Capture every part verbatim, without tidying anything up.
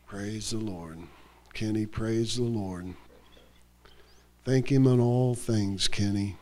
Praise the Lord. Kenny, praise the Lord. Thank him in all things, Kenny.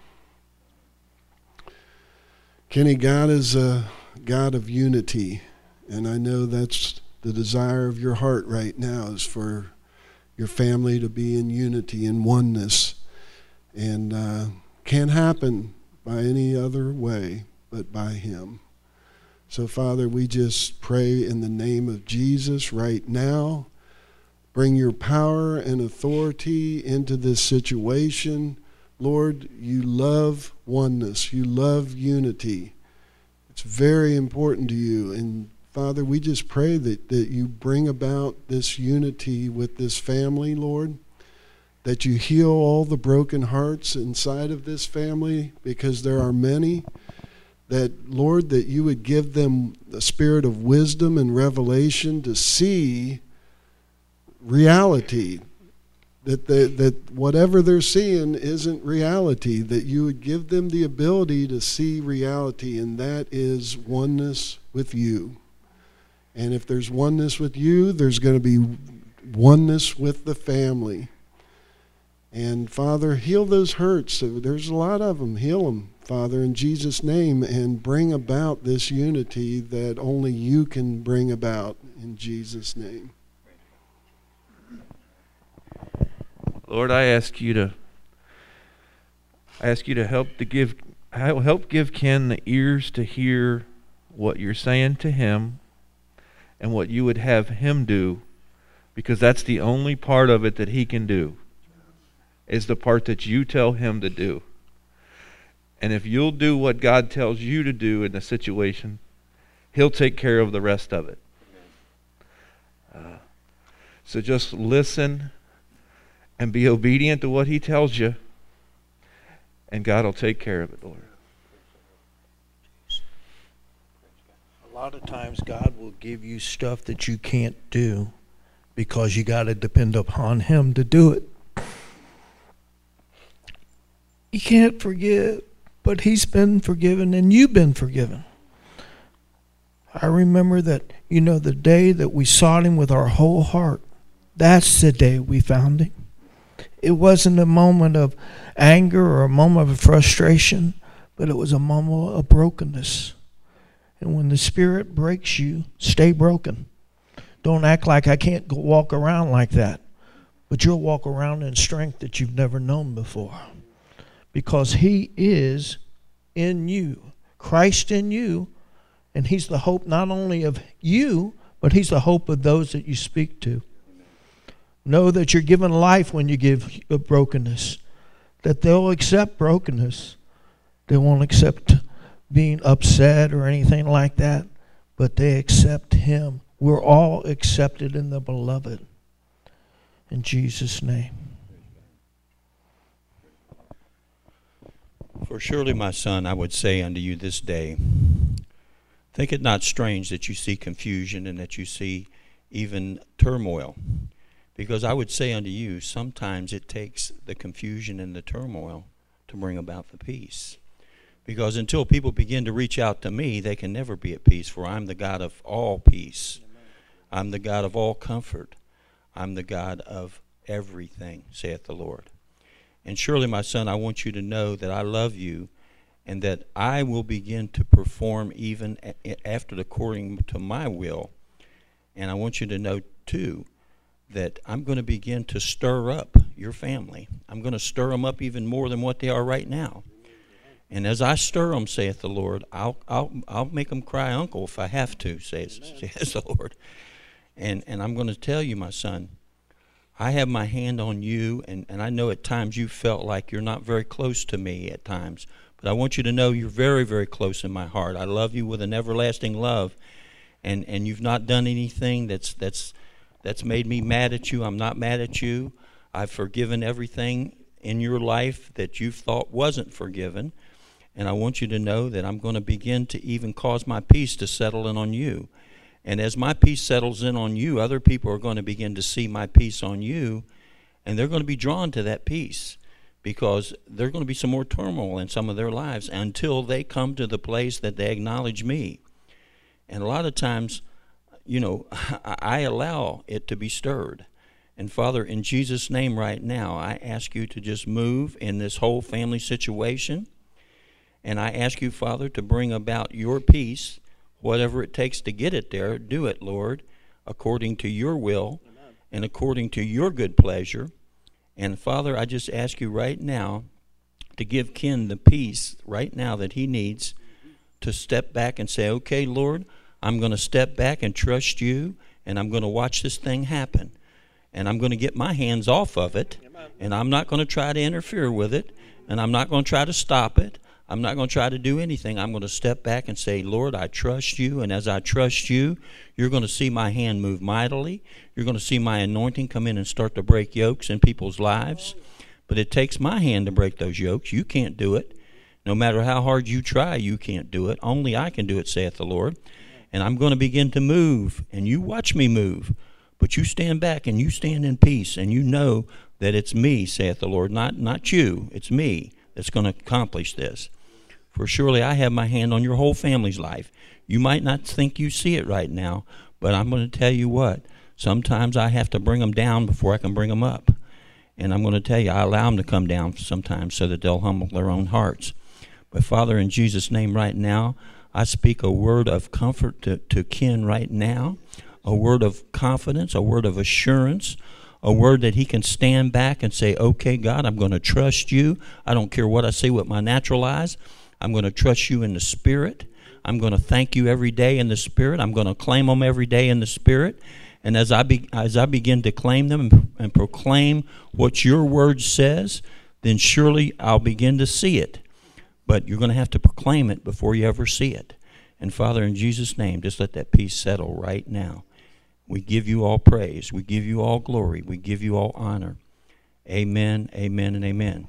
Kenny, God is a God of unity, and I know that's the desire of your heart right now, is for your family to be in unity and oneness. And uh, can't happen by any other way but by him. So, Father, we just pray in the name of Jesus right now. Bring your power and authority into this situation. Lord, you love oneness. You love unity. It's very important to you. And, Father, we just pray that, that you bring about this unity with this family, Lord. That you heal all the broken hearts inside of this family, because there are many. That, Lord, that you would give them the spirit of wisdom and revelation to see reality, that, the, that whatever they're seeing isn't reality, that you would give them the ability to see reality, and that is oneness with you. And if there's oneness with you, there's going to be oneness with the family. And, Father, heal those hurts. There's a lot of them. Heal them, Father, in Jesus' name, and bring about this unity that only you can bring about, in Jesus' name. Lord, I ask you to I ask you to help to give help give Ken the ears to hear what you're saying to him and what you would have him do, because that's the only part of it that he can do, is the part that you tell him to do. And if you'll do what God tells you to do in the situation, he'll take care of the rest of it. Uh, so just listen and be obedient to what he tells you, and God will take care of it, Lord. A lot of times God will give you stuff that you can't do because you got to depend upon him to do it. You can't forgive, but he's been forgiven and you've been forgiven. I remember that, you know, the day that we sought him with our whole heart, that's the day we found him. It wasn't a moment of anger or a moment of frustration, but it was a moment of brokenness. And when the Spirit breaks you, stay broken. Don't act like I can't go walk around like that, but you'll walk around in strength that you've never known before. Because he is in you, Christ in you, and he's the hope not only of you, but he's the hope of those that you speak to. Know that you're given life when you give brokenness, that they'll accept brokenness. They won't accept being upset or anything like that, but they accept him. We're all accepted in the beloved. In Jesus' name. For surely, my son, I would say unto you this day, think it not strange that you see confusion and that you see even turmoil. Because I would say unto you, sometimes it takes the confusion and the turmoil to bring about the peace. Because until people begin to reach out to me, they can never be at peace, for I'm the God of all peace. I'm the God of all comfort. I'm the God of everything, saith the Lord. And surely, my son, I want you to know that I love you and that I will begin to perform even after according to my will. And I want you to know, too, that I'm going to begin to stir up your family. I'm going to stir them up even more than what they are right now. And as I stir them, saith the Lord, I'll I'll I'll make them cry uncle if I have to, says, says the Lord. And and I'm going to tell you, my son, I have my hand on you, and, and I know at times you felt like you're not very close to me at times. But I want you to know you're very, very close in my heart. I love you with an everlasting love. And and you've not done anything that's that's that's made me mad at you. I'm not mad at you. I've forgiven everything in your life that you thought wasn't forgiven. And I want you to know that I'm going to begin to even cause my peace to settle in on you. And as my peace settles in on you, other people are going to begin to see my peace on you, and they're going to be drawn to that peace, because there's going to be some more turmoil in some of their lives until they come to the place that they acknowledge me. And a lot of times, you know, I allow it to be stirred. And Father, in Jesus' name right now, I ask you to just move in this whole family situation. And I ask you, Father, to bring about your peace, whatever it takes to get it there. Do it, Lord, according to your will. Amen. And according to your good pleasure. And Father, I just ask you right now to give Ken the peace right now that he needs to step back and say, okay, Lord, I'm going to step back and trust you, and I'm going to watch this thing happen. And I'm going to get my hands off of it, and I'm not going to try to interfere with it, and I'm not going to try to stop it. I'm not going to try to do anything. I'm going to step back and say, Lord, I trust you, and as I trust you, you're going to see my hand move mightily. You're going to see my anointing come in and start to break yokes in people's lives. But it takes my hand to break those yokes. You can't do it. No matter how hard you try, you can't do it. Only I can do it, saith the Lord. And I'm going to begin to move, and you watch me move. But you stand back and you stand in peace, and you know that it's me, saith the Lord, not, not you. It's me that's going to accomplish this. For surely I have my hand on your whole family's life. You might not think you see it right now, but I'm going to tell you what. Sometimes I have to bring them down before I can bring them up. And I'm going to tell you, I allow them to come down sometimes so that they'll humble their own hearts. But Father, in Jesus' name right now, I speak a word of comfort to, to Ken right now. A word of confidence, a word of assurance, a word that he can stand back and say, okay, God, I'm going to trust you. I don't care what I see with my natural eyes. I'm going to trust you in the Spirit. I'm going to thank you every day in the Spirit. I'm going to claim them every day in the Spirit. And as I be, as I begin to claim them and, and proclaim what your word says, then surely I'll begin to see it. But you're going to have to proclaim it before you ever see it. And Father, in Jesus' name, just let that peace settle right now. We give you all praise. We give you all glory. We give you all honor. Amen, amen, and amen.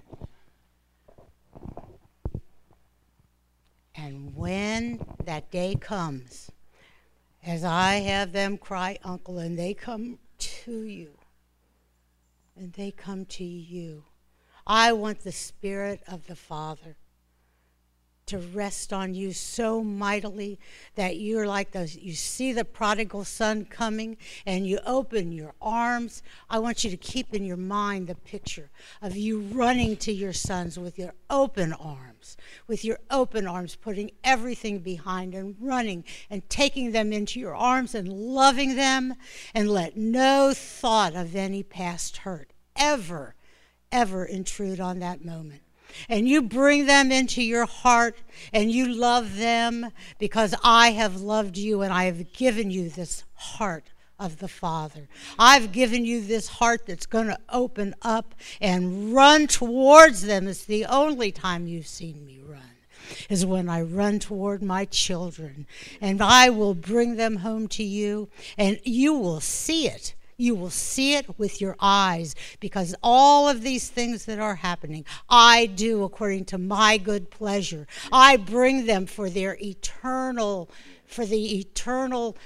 And when that day comes, as I have them cry, Uncle, and they come to you, and they come to you, I want the Spirit of the Father to rest on you so mightily that you're like those, you see the prodigal son coming and you open your arms. I want you to keep in your mind the picture of you running to your sons with your open arms, with your open arms, putting everything behind and running and taking them into your arms and loving them, and let no thought of any past hurt ever, ever intrude on that moment. And you bring them into your heart, and you love them because I have loved you, and I have given you this heart of the Father. I've given you this heart that's going to open up and run towards them. It's the only time you've seen me run, is when I run toward my children. And I will bring them home to you, and you will see it. You will see it with your eyes, because all of these things that are happening, I do according to my good pleasure. I bring them for their eternal, for the eternal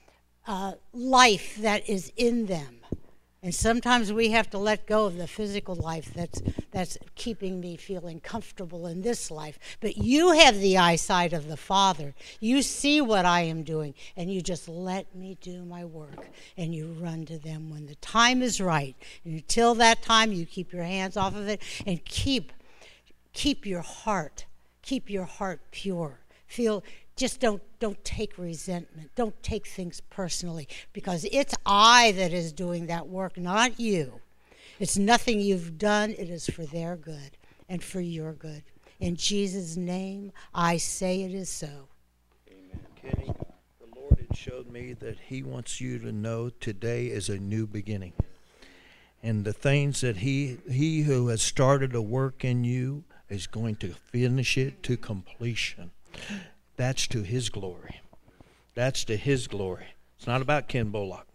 uh, life that is in them. And sometimes we have to let go of the physical life that's that's keeping me feeling comfortable in this life. But you have the eyesight of the Father. You see what I am doing, and you just let me do my work, and you run to them when the time is right. And until that time, you keep your hands off of it, and keep keep your heart, keep your heart pure. Feel Just don't don't take resentment. Don't take things personally, because it's I that is doing that work, not you. It's nothing you've done. It is for their good and for your good. In Jesus' name, I say it is so. Amen. Kenny, the Lord had showed me that he wants you to know today is a new beginning. And the things that he he who has started a work in you is going to finish it to completion. That's to his glory. That's to his glory. It's not about Ken Bullock.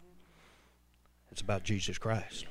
It's about Jesus Christ.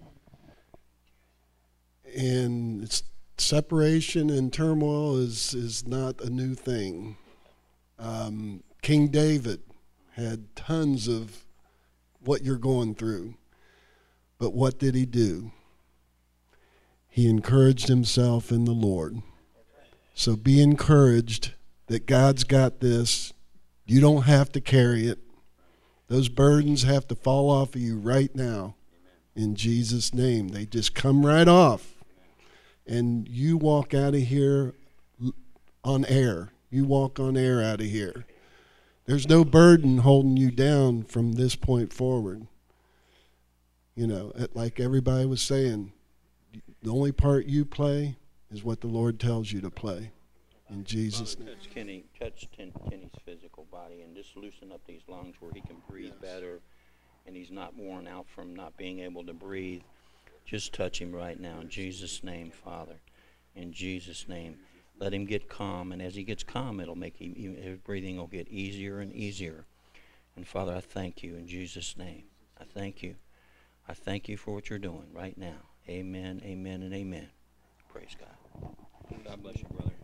And it's, separation and turmoil is, is not a new thing. Um, King David had tons of what you're going through. But what did he do? He encouraged himself in the Lord. So be encouraged that God's got this. You don't have to carry it. Those burdens have to fall off of you right now. In Jesus' name. They just come right off. And you walk out of here on air. You walk on air out of here. There's no burden holding you down from this point forward. You know, like everybody was saying, the only part you play is what the Lord tells you to play. In Jesus' name. Touch Kenny, touch Ten, Kenny's physical body and just loosen up these lungs where he can breathe yes. better, and he's not worn out from not being able to breathe. Just touch him right now in Jesus' name, Father. In Jesus' name. Let him get calm, and as he gets calm, it'll make him, his breathing will get easier and easier. And Father, I thank you in Jesus' name. I thank you. I thank you for what you're doing right now. Amen, amen, and amen. Praise God. God bless you, brother.